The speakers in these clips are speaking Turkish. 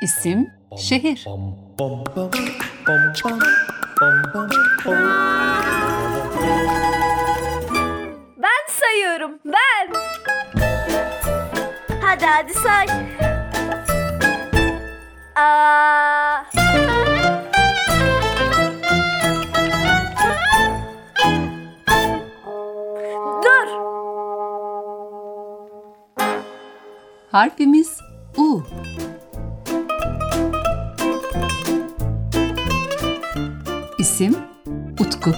İsim, şehir. Ben sayıyorum, ben. Hadi say. Dur. Harfimiz U. İsim, Utku.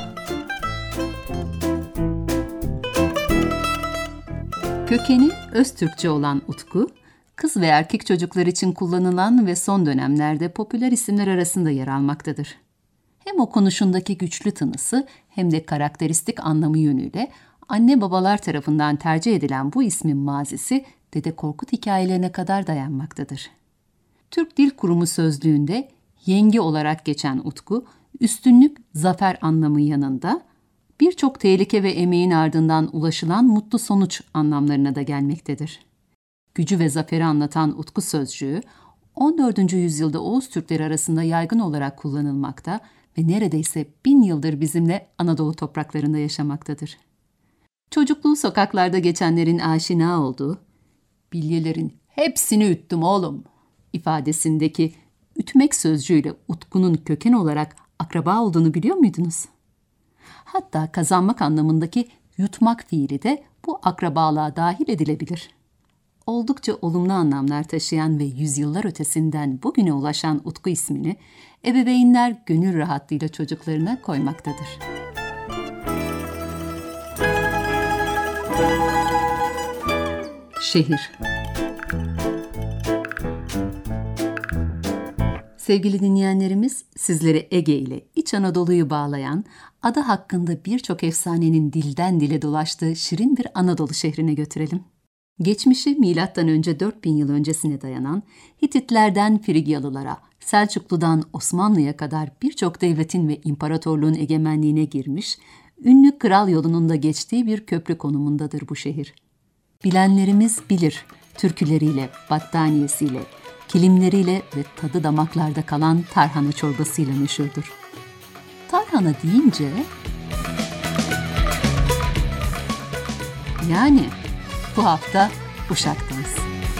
Kökeni Öztürkçe olan Utku, kız ve erkek çocuklar için kullanılan ve son dönemlerde popüler isimler arasında yer almaktadır. Hem okunuşundaki güçlü tınısı hem de karakteristik anlamı yönüyle anne babalar tarafından tercih edilen bu ismin mazisi Dede Korkut hikayelerine kadar dayanmaktadır. Türk Dil Kurumu sözlüğünde yenge olarak geçen Utku, üstünlük, zafer anlamı yanında birçok tehlike ve emeğin ardından ulaşılan mutlu sonuç anlamlarına da gelmektedir. Gücü ve zaferi anlatan Utku sözcüğü, 14. yüzyılda Oğuz Türkleri arasında yaygın olarak kullanılmakta ve neredeyse 1000 yıldır bizimle Anadolu topraklarında yaşamaktadır. Çocukluğu sokaklarda geçenlerin aşina olduğu, "Bilyelerin hepsini üttüm oğlum" ifadesindeki ütmek sözcüğüyle Utku'nun köken olarak akraba olduğunu biliyor muydunuz? Hatta kazanmak anlamındaki yutmak fiili de bu akrabalığa dahil edilebilir. Oldukça olumlu anlamlar taşıyan ve yüzyıllar ötesinden bugüne ulaşan Utku ismini ebeveynler gönül rahatlığıyla çocuklarına koymaktadır. Şehir. Sevgili dinleyenlerimiz, sizlere Ege ile İç Anadolu'yu bağlayan, adı hakkında birçok efsanenin dilden dile dolaştığı şirin bir Anadolu şehrine götürelim. Geçmişi M.Ö. 4000 yıl öncesine dayanan, Hititlerden Frigyalılara, Selçuklu'dan Osmanlı'ya kadar birçok devletin ve imparatorluğun egemenliğine girmiş, ünlü kral yolunun da geçtiği bir köprü konumundadır bu şehir. Bilenlerimiz bilir, türküleriyle, battaniyesiyle, kilimleriyle ve tadı damaklarda kalan tarhana çorbasıyla meşhurdur. Tarhana deyince, yani bu hafta Uşak'tayız.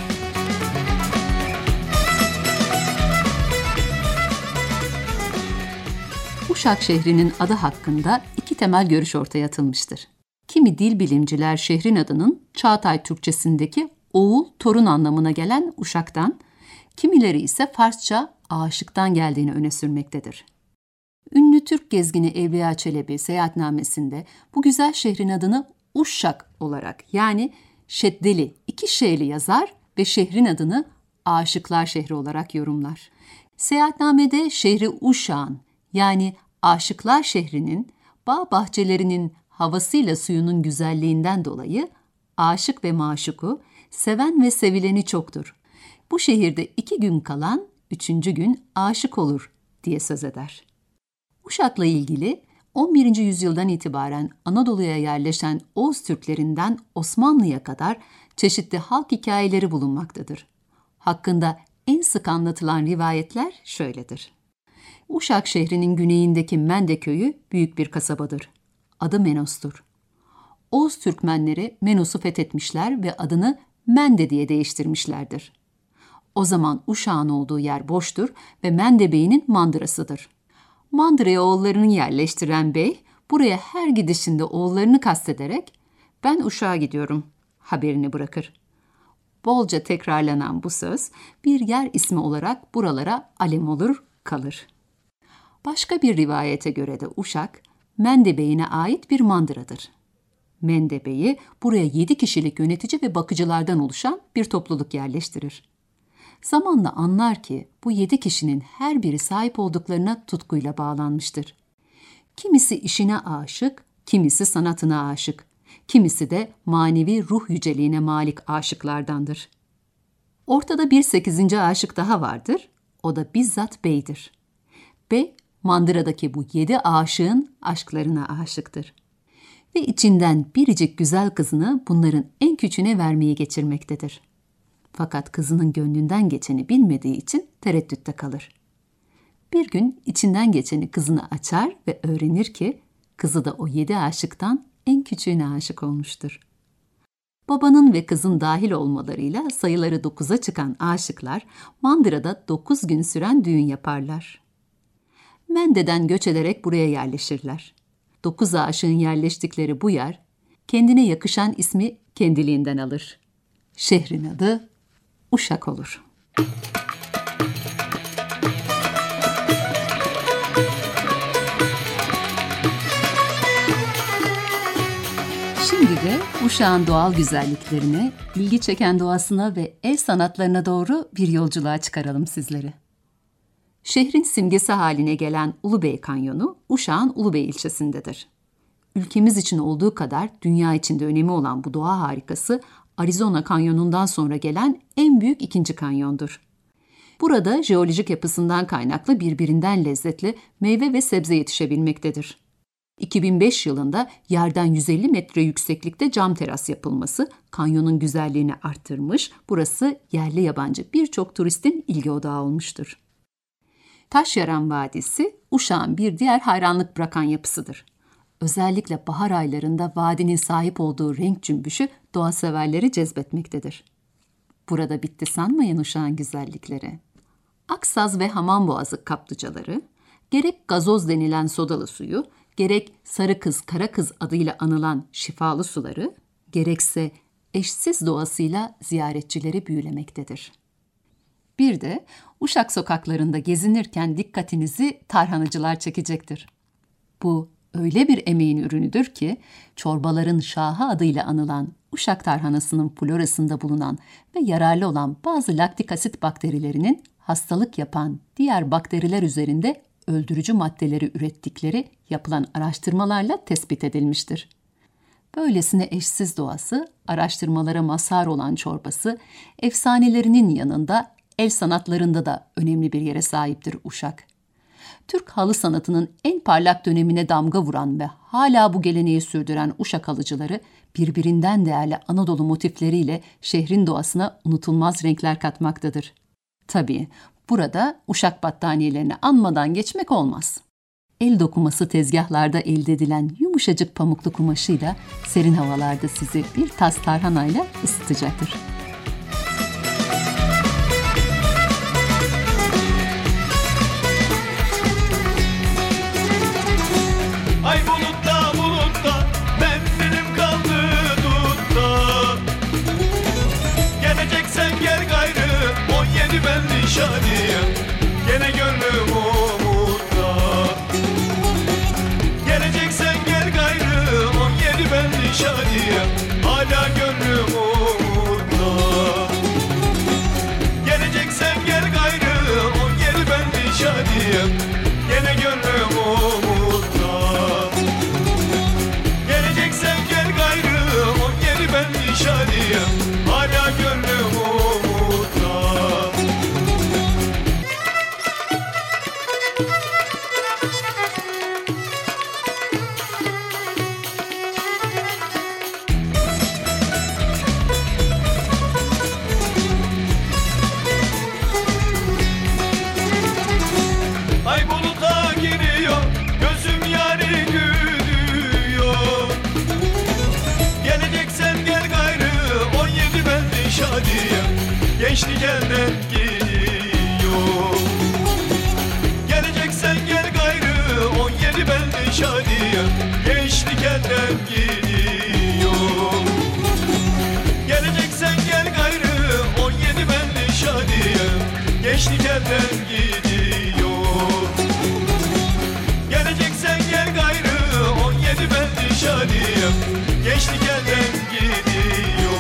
Uşak şehrinin adı hakkında iki temel görüş ortaya atılmıştır. Kimi dil bilimciler şehrin adının Çağatay Türkçesindeki oğul, torun anlamına gelen Uşak'tan, kimileri ise Farsça aşıktan geldiğini öne sürmektedir. Ünlü Türk gezgini Evliya Çelebi seyahatnamesinde bu güzel şehrin adını Uşşak olarak, yani şeddeli, 2 şeyli yazar ve şehrin adını Aşıklar Şehri olarak yorumlar. Seyahatnamede şehri Uşşak'ın, yani Aşıklar Şehri'nin bağ bahçelerinin havasıyla suyunun güzelliğinden dolayı aşık ve maşuku, seven ve sevileni çoktur. Bu şehirde 2 gün kalan 3. gün aşık olur diye söz eder. Uşak'la ilgili 11. yüzyıldan itibaren Anadolu'ya yerleşen Oğuz Türklerinden Osmanlı'ya kadar çeşitli halk hikayeleri bulunmaktadır. Hakkında en sık anlatılan rivayetler şöyledir. Uşak şehrinin güneyindeki Mende köyü büyük bir kasabadır. Adı Menos'tur. Oğuz Türkmenleri Menos'u fethetmişler ve adını Mende diye değiştirmişlerdir. O zaman Uşak'ın olduğu yer boştur ve Mende Bey'inin mandırasıdır. Mandıraya oğullarını yerleştiren bey, buraya her gidişinde oğullarını kastederek "Ben Uşak'a gidiyorum" haberini bırakır. Bolca tekrarlanan bu söz bir yer ismi olarak buralara alem olur, kalır. Başka bir rivayete göre de Uşak, Mende Bey'ine ait bir mandıradır. Mende Bey'i buraya 7 kişilik yönetici ve bakıcılardan oluşan bir topluluk yerleştirir. Zamanla anlar ki bu 7 kişinin her biri sahip olduklarına tutkuyla bağlanmıştır. Kimisi işine aşık, kimisi sanatına aşık, kimisi de manevi ruh yüceliğine malik aşıklardandır. Ortada bir 8. aşık daha vardır, o da bizzat beydir. Bey, mandıradaki bu 7 aşığın aşklarına aşıktır. Ve içinden biricik güzel kızını bunların en küçüğüne vermeyi geçirmektedir. Fakat kızının gönlünden geçeni bilmediği için tereddütte kalır. Bir gün içinden geçeni kızına açar ve öğrenir ki kızı da o 7 aşıktan en küçüğüne aşık olmuştur. Babanın ve kızın dahil olmalarıyla sayıları 9'a çıkan aşıklar Mandıra'da 9 gün süren düğün yaparlar. Mende'den göç ederek buraya yerleşirler. 9 aşığın yerleştikleri bu yer kendine yakışan ismi kendiliğinden alır. Şehrin adı Uşak olur. Şimdi de Uşak'ın doğal güzelliklerine, ilgi çeken doğasına ve el sanatlarına doğru bir yolculuğa çıkaralım sizleri. Şehrin simgesi haline gelen Ulubey Kanyonu, Uşak'ın Ulubey ilçesindedir. Ülkemiz için olduğu kadar dünya için de önemi olan bu doğa harikası, Arizona Kanyonu'ndan sonra gelen en büyük ikinci kanyondur. Burada jeolojik yapısından kaynaklı birbirinden lezzetli meyve ve sebze yetişebilmektedir. 2005 yılında yerden 150 metre yükseklikte cam teras yapılması kanyonun güzelliğini arttırmış, burası yerli yabancı birçok turistin ilgi odağı olmuştur. Taşyaran Vadisi, Uşak'ın bir diğer hayranlık bırakan yapısıdır. Özellikle bahar aylarında vadinin sahip olduğu renk cümbüşü doğa severleri cezbetmektedir. Burada bitti sanmayın Uşak'ın güzellikleri. Aksaz ve Hamamboğazı kaplıcaları, gerek gazoz denilen sodalı suyu, gerek sarı kız kara kız adıyla anılan şifalı suları, gerekse eşsiz doğasıyla ziyaretçileri büyülemektedir. Bir de Uşak sokaklarında gezinirken dikkatinizi tarhanacılar çekecektir. Bu öyle bir emeğin ürünüdür ki çorbaların şahı adıyla anılan Uşak tarhanasının florasında bulunan ve yararlı olan bazı laktik asit bakterilerinin hastalık yapan diğer bakteriler üzerinde öldürücü maddeleri ürettikleri yapılan araştırmalarla tespit edilmiştir. Böylesine eşsiz doğası, araştırmalara mazhar olan çorbası, efsanelerinin yanında el sanatlarında da önemli bir yere sahiptir Uşak. Türk halı sanatının en parlak dönemine damga vuran ve hala bu geleneği sürdüren Uşak halıcıları birbirinden değerli Anadolu motifleriyle şehrin doğasına unutulmaz renkler katmaktadır. Tabii burada Uşak battaniyelerini anmadan geçmek olmaz. El dokuması tezgahlarda elde edilen yumuşacık pamuklu kumaşıyla serin havalarda sizi bir tas tarhanayla ısıtacaktır. Ay bulutta bulutta bendirim kaldı dutta. Geleceksen gel gayrı 17 belli şadiye. Gene gönlüm umutta. Geleceksen gel gayrı 17 belli şadiye. Hala gönlüm umutta. Geleceksen gel gayrı 17 belli şadiye. Gene gönlüm umutta. Geleceksen gel gayrı 17 belli şadiye. Hala gönlüm umutta. Ay buluta giriyor, gözüm yari gülüyor. Geleceksen gel gayrı 17 belli şadiye. Gençlik elden gidiyor. Geleceksen gel gayrı 17 belli şadiye. Gençlik elden gidiyor. Geleceksen gel gayrı 17 belli şadiye. Gençlik elden gidiyor. Geleceksen gel gayrı 17 belli şadiye. Gençlik elden gidiyor.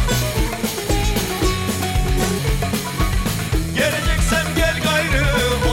Geleceksen gel gayrı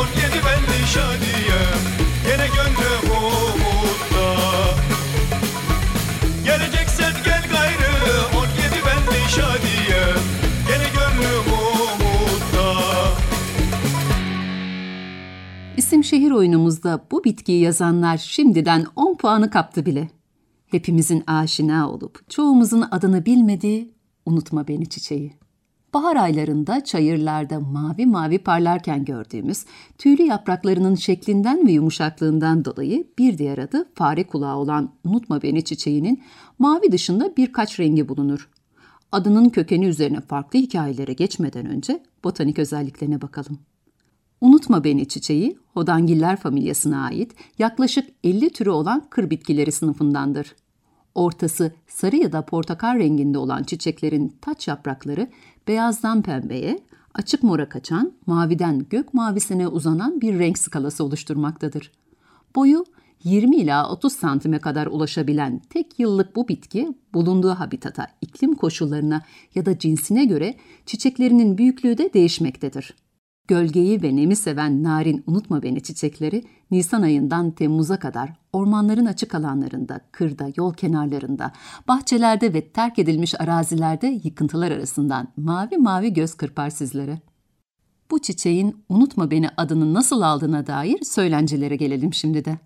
İsim şehir oyunumuzda bu bitkiyi yazanlar şimdiden 10 puanı kaptı bile. Hepimizin aşina olup çoğumuzun adını bilmediği unutma beni çiçeği. Bahar aylarında çayırlarda mavi mavi parlarken gördüğümüz tüylü yapraklarının şeklinden ve yumuşaklığından dolayı bir diğer adı fare kulağı olan unutma beni çiçeğinin mavi dışında birkaç rengi bulunur. Adının kökeni üzerine farklı hikayelere geçmeden önce botanik özelliklerine bakalım. Unutma beni çiçeği, hodangiller familyasına ait yaklaşık 50 türü olan kır bitkileri sınıfındandır. Ortası sarı ya da portakal renginde olan çiçeklerin taç yaprakları beyazdan pembeye, açık mora kaçan, maviden gök mavisine uzanan bir renk skalası oluşturmaktadır. Boyu 20 ila 30 santime kadar ulaşabilen tek yıllık bu bitki, bulunduğu habitata, iklim koşullarına ya da cinsine göre çiçeklerinin büyüklüğü de değişmektedir. Gölgeyi ve nemi seven narin unutma beni çiçekleri, Nisan ayından Temmuz'a kadar ormanların açık alanlarında, kırda, yol kenarlarında, bahçelerde ve terk edilmiş arazilerde yıkıntılar arasından mavi mavi göz kırpar sizlere. Bu çiçeğin unutma beni adını nasıl aldığına dair söylencelere gelelim şimdi de.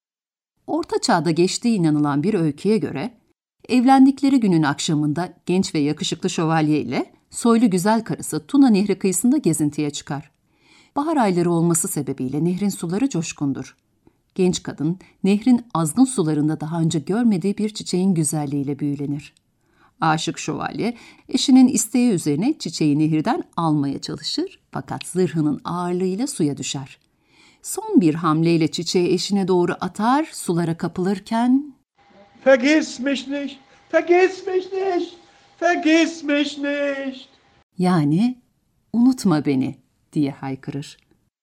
Orta Çağ'da geçtiği inanılan bir öyküye göre, evlendikleri günün akşamında genç ve yakışıklı şövalye ile soylu güzel karısı Tuna Nehri kıyısında gezintiye çıkar. Bahar ayları olması sebebiyle nehrin suları coşkundur. Genç kadın, nehrin azgın sularında daha önce görmediği bir çiçeğin güzelliğiyle büyülenir. Aşık şövalye, eşinin isteği üzerine çiçeği nehirden almaya çalışır fakat zırhının ağırlığıyla suya düşer. Son bir hamleyle çiçeği eşine doğru atar, sulara kapılırken Vergiss mich nicht, vergiss mich nicht, vergiss mich nicht. Yani unutma beni diye haykırır.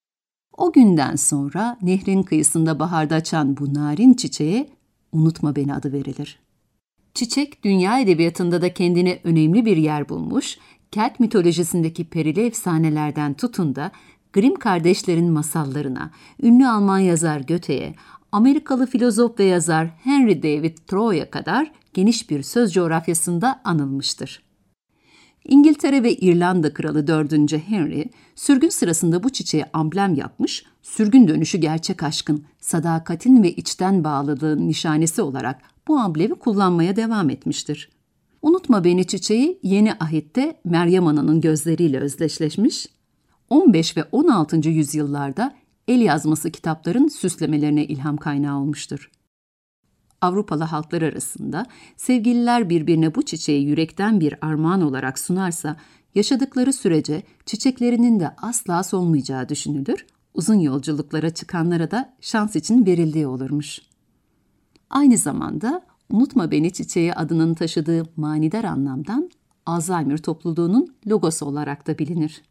O günden sonra nehrin kıyısında baharda açan bu narin çiçeğe unutma beni adı verilir. Çiçek dünya edebiyatında da kendine önemli bir yer bulmuş, Kelt mitolojisindeki perili efsanelerden tutun da Grimm kardeşlerin masallarına, ünlü Alman yazar Goethe'ye, Amerikalı filozof ve yazar Henry David Thoreau'ya kadar geniş bir söz coğrafyasında anılmıştır. İngiltere ve İrlanda Kralı 4. Henry, sürgün sırasında bu çiçeğe amblem yapmış, sürgün dönüşü gerçek aşkın, sadakatin ve içten bağlılığın nişanesi olarak bu amblemi kullanmaya devam etmiştir. Unutma beni çiçeği Yeni Ahit'te Meryem Ana'nın gözleriyle özdeşleşmiş, 15 ve 16. yüzyıllarda el yazması kitapların süslemelerine ilham kaynağı olmuştur. Avrupalı halklar arasında sevgililer birbirine bu çiçeği yürekten bir armağan olarak sunarsa, yaşadıkları sürece çiçeklerinin de asla solmayacağı düşünülür, uzun yolculuklara çıkanlara da şans için verildiği olurmuş. Aynı zamanda unutma beni çiçeği adının taşıdığı manidar anlamdan Alzheimer topluluğunun logosu olarak da bilinir.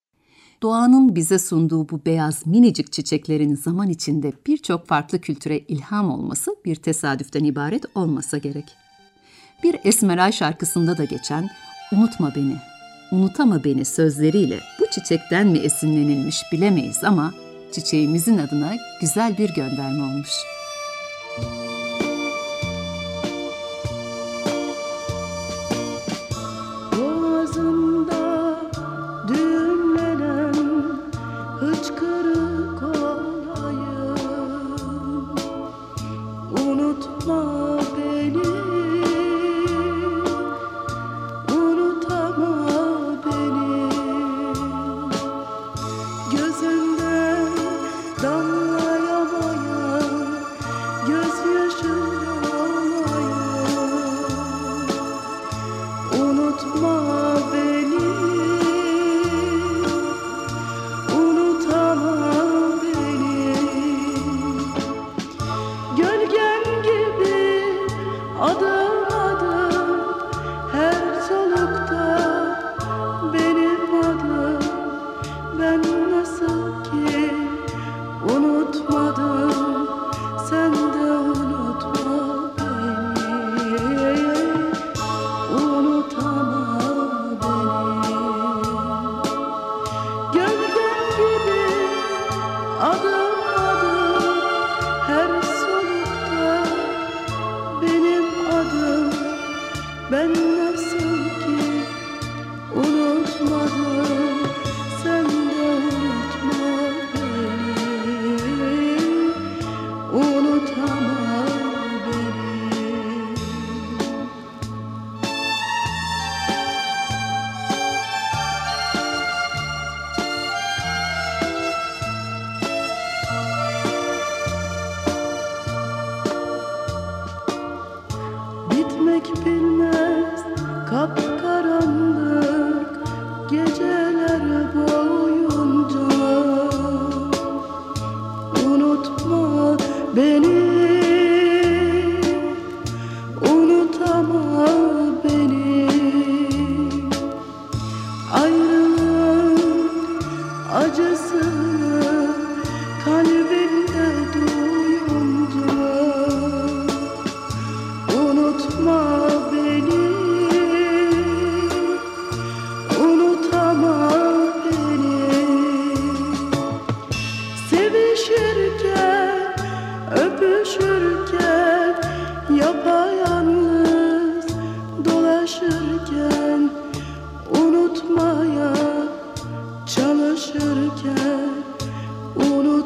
Doğanın bize sunduğu bu beyaz minicik çiçeklerin zaman içinde birçok farklı kültüre ilham olması bir tesadüften ibaret olmasa gerek. Bir Esmeray şarkısında da geçen "Unutma beni, unutama beni" sözleriyle bu çiçekten mi esinlenilmiş bilemeyiz ama çiçeğimizin adına güzel bir gönderme olmuş. Gözünden damlayamayan göz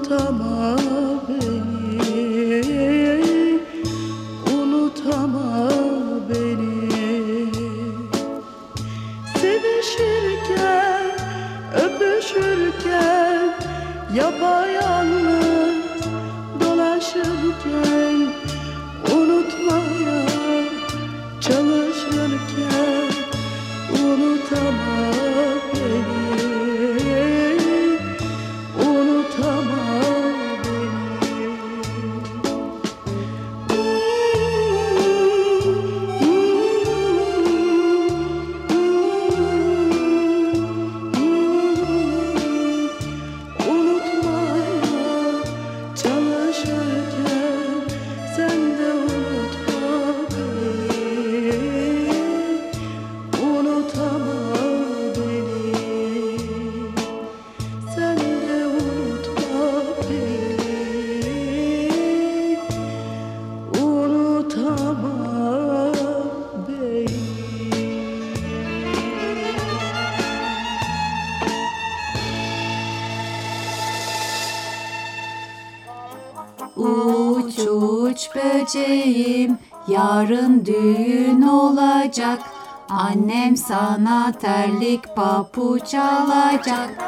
Unutama beni, unutama beni. Sevişirken, öpüşürken, yapayalnız dolaşırken, unutmaya çalışırken, unutama beni, unutama Uç uç böceğim, yarın düğün olacak. Annem sana terlik papuç alacak.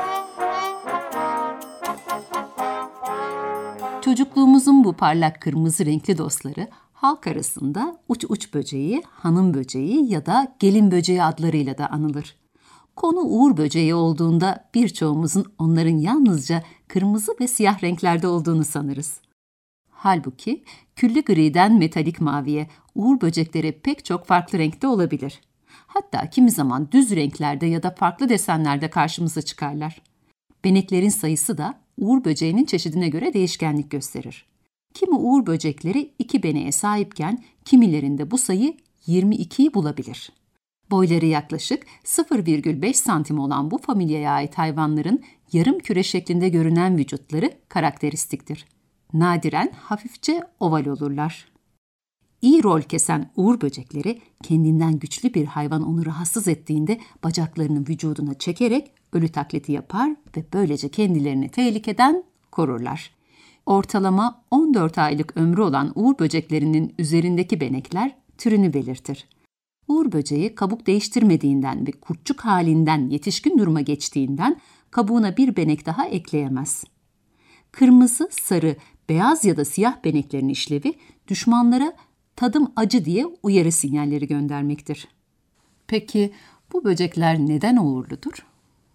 Çocukluğumuzun bu parlak kırmızı renkli dostları halk arasında uç uç böceği, hanım böceği ya da gelin böceği adlarıyla da anılır. Konu uğur böceği olduğunda birçoğumuzun onların yalnızca kırmızı ve siyah renklerde olduğunu sanırız. Halbuki küllü griden metalik maviye uğur böcekleri pek çok farklı renkte olabilir. Hatta kimi zaman düz renklerde ya da farklı desenlerde karşımıza çıkarlar. Beneklerin sayısı da uğur böceğinin çeşidine göre değişkenlik gösterir. Kimi uğur böcekleri 2 beneğe sahipken kimilerinde bu sayı 22'yi bulabilir. Boyları yaklaşık 0,5 santim olan bu familyaya ait hayvanların yarım küre şeklinde görünen vücutları karakteristiktir. Nadiren hafifçe oval olurlar. İyi rol kesen uğur böcekleri kendinden güçlü bir hayvan onu rahatsız ettiğinde bacaklarını vücuduna çekerek ölü taklidi yapar ve böylece kendilerini tehlikeden korurlar. Ortalama 14 aylık ömrü olan uğur böceklerinin üzerindeki benekler türünü belirtir. Uğur böceği kabuk değiştirmediğinden ve kurtçuk halinden yetişkin duruma geçtiğinden kabuğuna bir benek daha ekleyemez. Kırmızı, sarı, beyaz ya da siyah beneklerin işlevi düşmanlara tadım acı diye uyarı sinyalleri göndermektir. Peki bu böcekler neden uğurludur?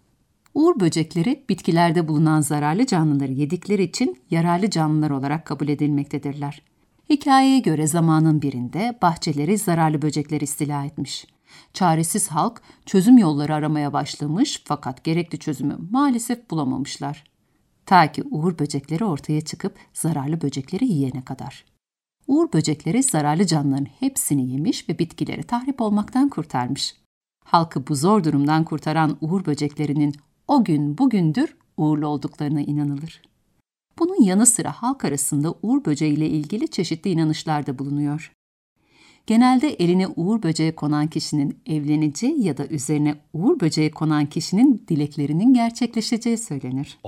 Uğur böcekleri bitkilerde bulunan zararlı canlıları yedikleri için yararlı canlılar olarak kabul edilmektedirler. Hikayeye göre zamanın birinde bahçeleri zararlı böcekler istila etmiş. Çaresiz halk çözüm yolları aramaya başlamış fakat gerekli çözümü maalesef bulamamışlar. Ta ki uğur böcekleri ortaya çıkıp zararlı böcekleri yiyene kadar. Uğur böcekleri zararlı canlıların hepsini yemiş ve bitkileri tahrip olmaktan kurtarmış. Halkı bu zor durumdan kurtaran uğur böceklerinin o gün bugündür uğurlu olduklarına inanılır. Bunun yanı sıra halk arasında uğur böceğiyle ilgili çeşitli inanışlar da bulunuyor. Genelde eline uğur böceği konan kişinin evleneceği ya da üzerine uğur böceği konan kişinin dileklerinin gerçekleşeceği söylenir.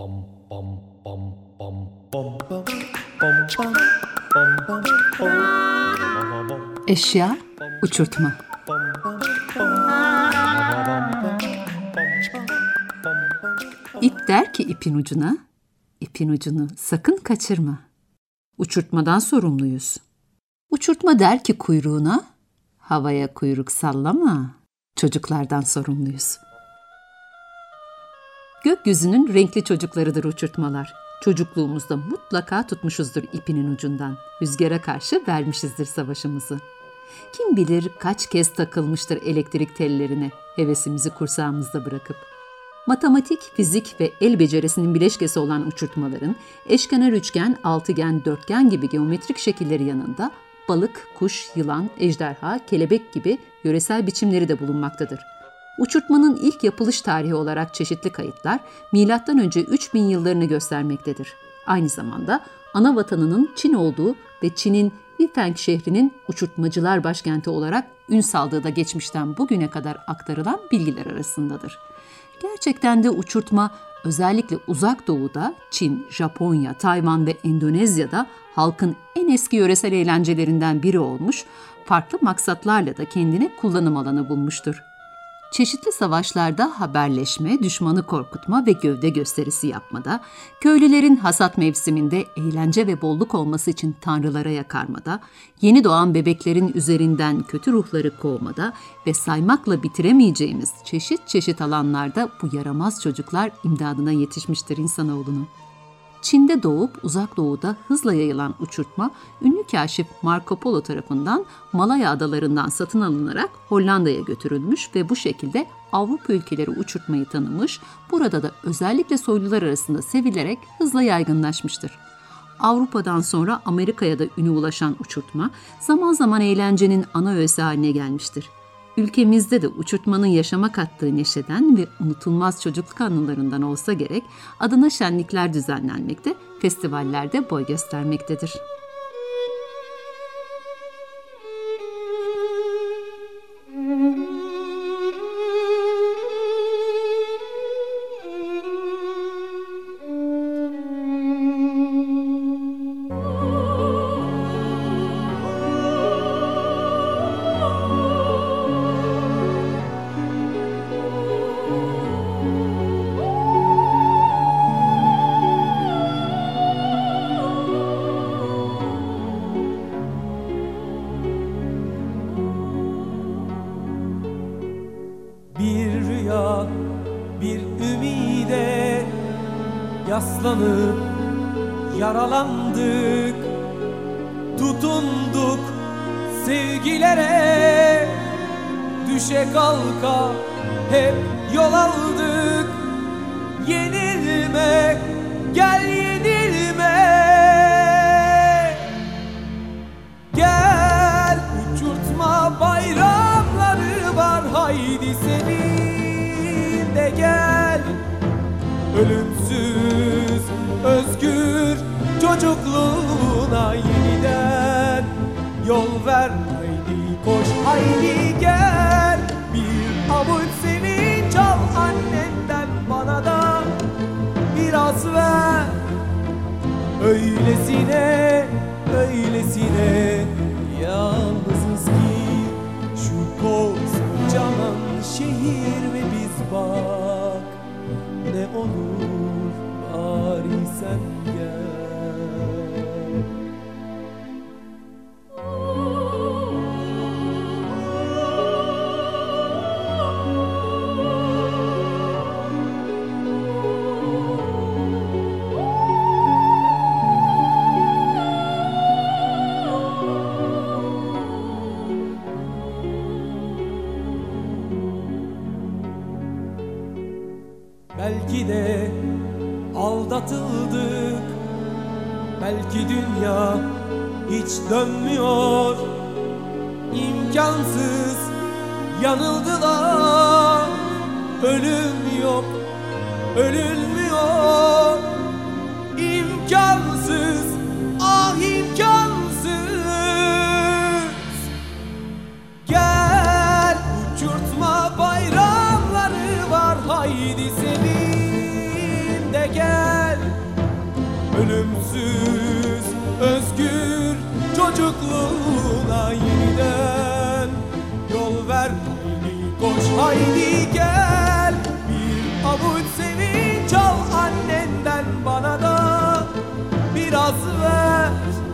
Eşya, uçurtma. İp der ki ipin ucuna, ipin ucunu sakın kaçırma. Uçurtmadan sorumluyuz. Uçurtma der ki kuyruğuna, havaya kuyruk sallama, çocuklardan sorumluyuz. Gökyüzünün renkli çocuklarıdır uçurtmalar. Çocukluğumuzda mutlaka tutmuşuzdur ipinin ucundan. Rüzgara karşı vermişizdir savaşımızı. Kim bilir kaç kez takılmıştır elektrik tellerine, hevesimizi kursağımızda bırakıp. Matematik, fizik ve el becerisinin bileşkesi olan uçurtmaların eşkenar üçgen, altıgen, dörtgen gibi geometrik şekilleri yanında balık, kuş, yılan, ejderha, kelebek gibi yöresel biçimleri de bulunmaktadır. Uçurtmanın ilk yapılış tarihi olarak çeşitli kayıtlar M.Ö. 3000 yıllarını göstermektedir. Aynı zamanda ana vatanının Çin olduğu ve Çin'in Yifeng şehrinin uçurtmacılar başkenti olarak ün saldığı da geçmişten bugüne kadar aktarılan bilgiler arasındadır. Gerçekten de uçurtma Özellikle Uzak Doğu'da, Çin, Japonya, Tayvan ve Endonezya'da halkın en eski yöresel eğlencelerinden biri olmuş, farklı maksatlarla da kendine kullanım alanı bulmuştur. Çeşitli savaşlarda haberleşme, düşmanı korkutma ve gövde gösterisi yapmada, köylülerin hasat mevsiminde eğlence ve bolluk olması için tanrılara yakarmada, yeni doğan bebeklerin üzerinden kötü ruhları kovmada ve saymakla bitiremeyeceğimiz çeşit çeşit alanlarda bu yaramaz çocuklar imdadına yetişmiştir insanoğlunun. Çin'de doğup Uzak Doğu'da hızla yayılan uçurtma, ünlü kaşif Marco Polo tarafından Malaya adalarından satın alınarak Hollanda'ya götürülmüş ve bu şekilde Avrupa ülkeleri uçurtmayı tanımış, burada da özellikle soylular arasında sevilerek hızla yaygınlaşmıştır. Avrupa'dan sonra Amerika'ya da ünü ulaşan uçurtma, zaman zaman eğlencenin ana öğesi haline gelmiştir. Ülkemizde de uçurtmanın yaşama kattığı neşeden ve unutulmaz çocukluk anılarından olsa gerek adına şenlikler düzenlenmekte, festivallerde boy göstermektedir. Bir rüya, bir ümide yaslanıp yaralandık, tutunduk sevgilere, düşe kalka hep yol aldık. Yenilme, gel yenilme, gel uçurtma bayramları var, haydi sevin de gel. Ölümsüz, özgür çocukluğuna yeniden yol ver, haydi koş, haydi gel. Bir avuç sevinç al annenden, bana da biraz ver. Öylesine, öylesine yalnızız ki şu kocaman şehir ve biz, bak ne olur bari sen gel. Belki de aldatıldık, belki dünya hiç dönmüyor. İmkansız yanıldılar, ölüm yok, ölünmüyor. İmkansız, ah imkansız. Gel uçurtma bayramları var, haydi sevin de gel. Ölümsüz, özgür çocukluğuna yeniden yol ver, haydi koş, haydi gel. Bir avuç sevinç al annenden, bana da biraz ver.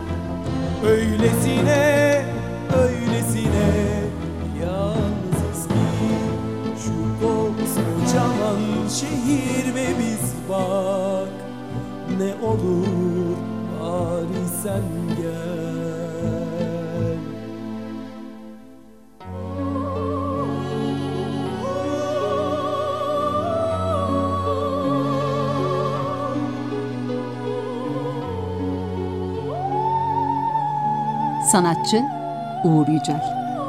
Öylesine, öylesine yalnızız ki şu kocaman şehir ve biz, bak ne olur bari sen gel. Sanatçı Uğur Yücel.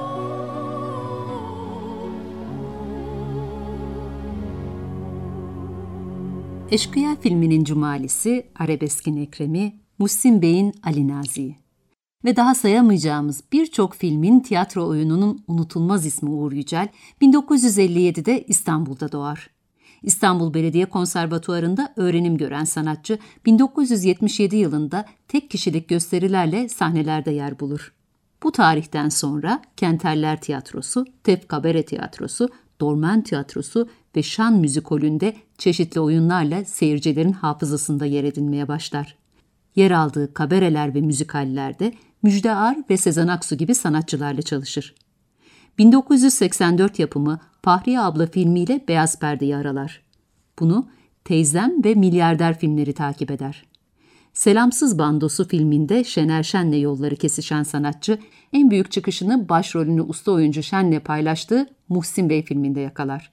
Eşkıya filminin cumalisi, Arabeskin Ekrem'i, Muhsin Bey'in Ali Nazi'yi ve daha sayamayacağımız birçok filmin tiyatro oyununun unutulmaz ismi Uğur Yücel, 1957'de İstanbul'da doğar. İstanbul Belediye Konservatuvarı'nda öğrenim gören sanatçı 1977 yılında tek kişilik gösterilerle sahnelerde yer bulur. Bu tarihten sonra Kenterler Tiyatrosu, Tef Kabare Tiyatrosu, Dormen Tiyatrosu ve Şan Müzikolü'nde çeşitli oyunlarla seyircilerin hafızasında yer edinmeye başlar. Yer aldığı kabareler ve müzikallerde Müjde Ar ve Sezen Aksu gibi sanatçılarla çalışır. 1984 yapımı Fahriye Abla filmiyle beyaz perdeyi aralar. Bunu Teyzem ve Milyarder filmleri takip eder. Selamsız Bandosu filminde Şener Şen'le yolları kesişen sanatçı, en büyük çıkışını başrolünü usta oyuncu Şen'le paylaştığı Muhsin Bey filminde yakalar.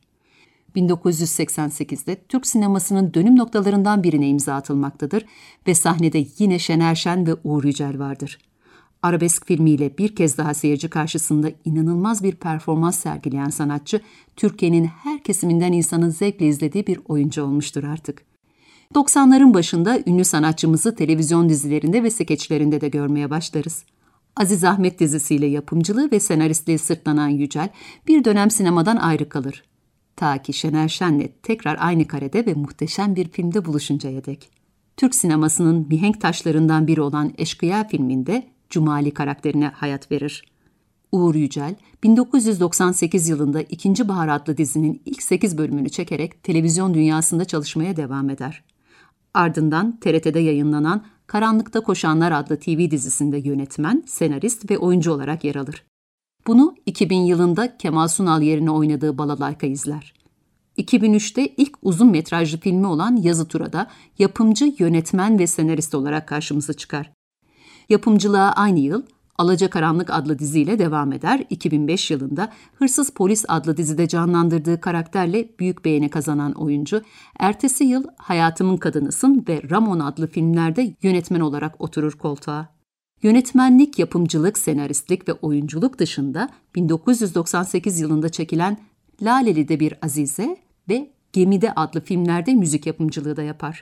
1988'de Türk sinemasının dönüm noktalarından birine imza atılmaktadır ve sahnede yine Şener Şen ve Uğur Yücel vardır. Arabesk filmiyle bir kez daha seyirci karşısında inanılmaz bir performans sergileyen sanatçı, Türkiye'nin her kesiminden insanın zevkle izlediği bir oyuncu olmuştur artık. 90'ların başında ünlü sanatçımızı televizyon dizilerinde ve skeçlerinde de görmeye başlarız. Aziz Ahmet dizisiyle yapımcılığı ve senaristliği sırtlanan Yücel, bir dönem sinemadan ayrı kalır. Ta ki Şener Şen'le tekrar aynı karede ve muhteşem bir filmde buluşuncaya dek. Türk sinemasının mihenk taşlarından biri olan Eşkıya filminde Cumali karakterine hayat verir. Uğur Yücel, 1998 yılında İkinci Bahar adlı dizinin ilk 8 bölümünü çekerek televizyon dünyasında çalışmaya devam eder. Ardından TRT'de yayınlanan Karanlıkta Koşanlar adlı TV dizisinde yönetmen, senarist ve oyuncu olarak yer alır. Bunu 2000 yılında Kemal Sunal yerine oynadığı Balalayka izler. 2003'te ilk uzun metrajlı filmi olan Yazı Tura'da yapımcı, yönetmen ve senarist olarak karşımıza çıkar. Yapımcılığa aynı yıl Alacakaranlık adlı diziyle devam eder. 2005 yılında Hırsız Polis adlı dizide canlandırdığı karakterle büyük beğeni kazanan oyuncu, ertesi yıl Hayatımın Kadınısın ve Ramon adlı filmlerde yönetmen olarak oturur koltuğa. Yönetmenlik, yapımcılık, senaristlik ve oyunculuk dışında 1998 yılında çekilen Laleli'de Bir Azize ve Gemide adlı filmlerde müzik yapımcılığı da yapar.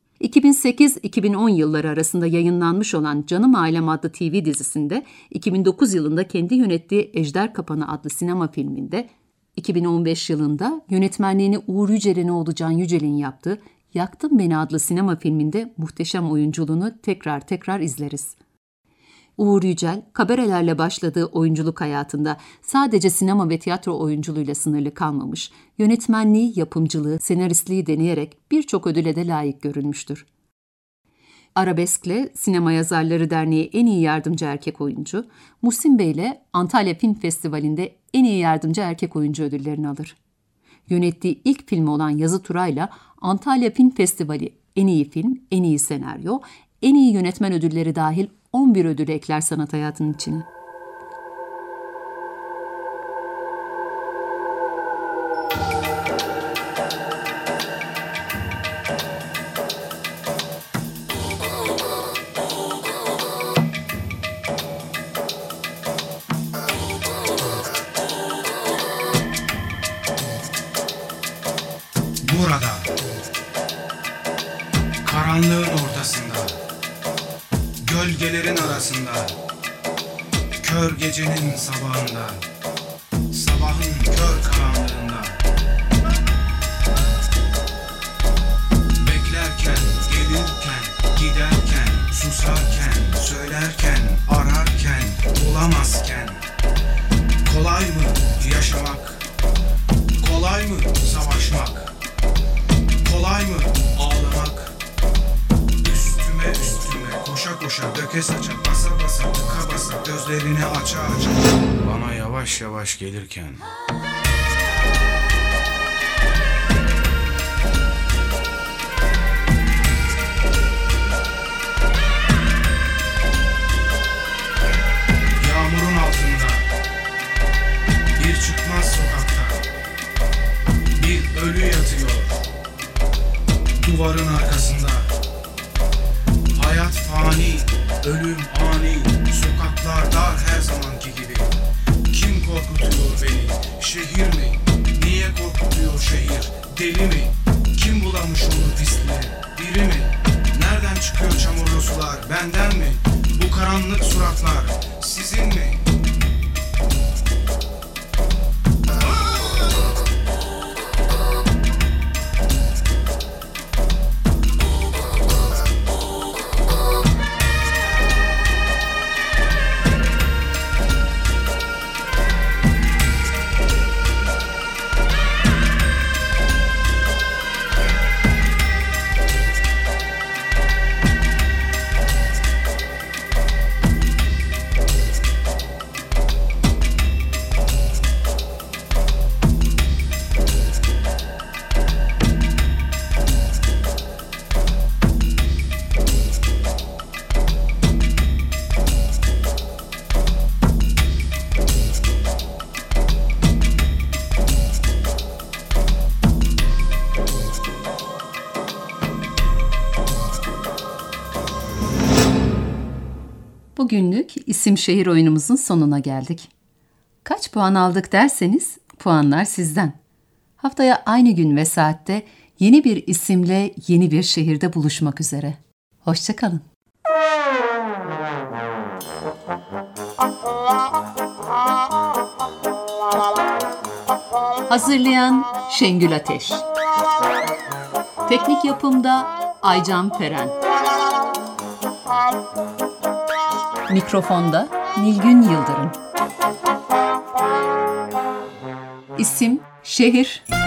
2008-2010 yılları arasında yayınlanmış olan Canım Ailem adlı TV dizisinde, 2009 yılında kendi yönettiği Ejder Kapanı adlı sinema filminde, 2015 yılında yönetmenliğini Uğur Yücel'in oğlu Can Yücel'in yaptığı Yaktın Beni adlı sinema filminde muhteşem oyunculuğunu tekrar izleriz. Uğur Yücel, kabarelerle başladığı oyunculuk hayatında sadece sinema ve tiyatro oyunculuğuyla sınırlı kalmamış, yönetmenliği, yapımcılığı, senaristliği deneyerek birçok ödüle de layık görülmüştür. Arabesk'le Sinema Yazarları Derneği en iyi yardımcı erkek oyuncu, Muhsin Bey'le Antalya Film Festivali'nde en iyi yardımcı erkek oyuncu ödüllerini alır. Yönettiği ilk filmi olan Yazı Tura'yla Antalya Film Festivali en iyi film, en iyi senaryo, en iyi yönetmen ödülleri dahil 11 ödülü ekler sanat hayatının içine. Burada, karanlığın ortasında, gölgelerin arasında, kör gecenin sabahında, sabahın kör karanlığında, beklerken, gelirken, giderken, susarken, söylerken, ararken, bulamazken, kolay mı yaşamak, kolay mı savaşmak, kolay mı ağlamak, üstüme koşa koşa, döke saça, basa basa, tıka basa, gözlerini aça aça, bana yavaş yavaş gelirken. Yağmurun altında, bir çıkmaz sokakta, bir ölü yatıyor duvarın arkasında. Hayat fani, ölüm ani, sokaklar dar her zamanki gibi. Kim korkutuyor beni, şehir mi? Niye korkutuyor şehir, deli mi? Kim bulamış onu pisliği, biri mi? Nereden çıkıyor çamurlu sular, benden mi? Bu karanlık suratlar sizin mi? Bugünlük isim şehir oyunumuzun sonuna geldik. Kaç puan aldık derseniz puanlar sizden. Haftaya aynı gün ve saatte yeni bir isimle yeni bir şehirde buluşmak üzere. Hoşça kalın. Hazırlayan Şengül Ateş. Teknik yapımda Aycan Peren. Mikrofonda Nilgün Yıldırım. İsim, şehir,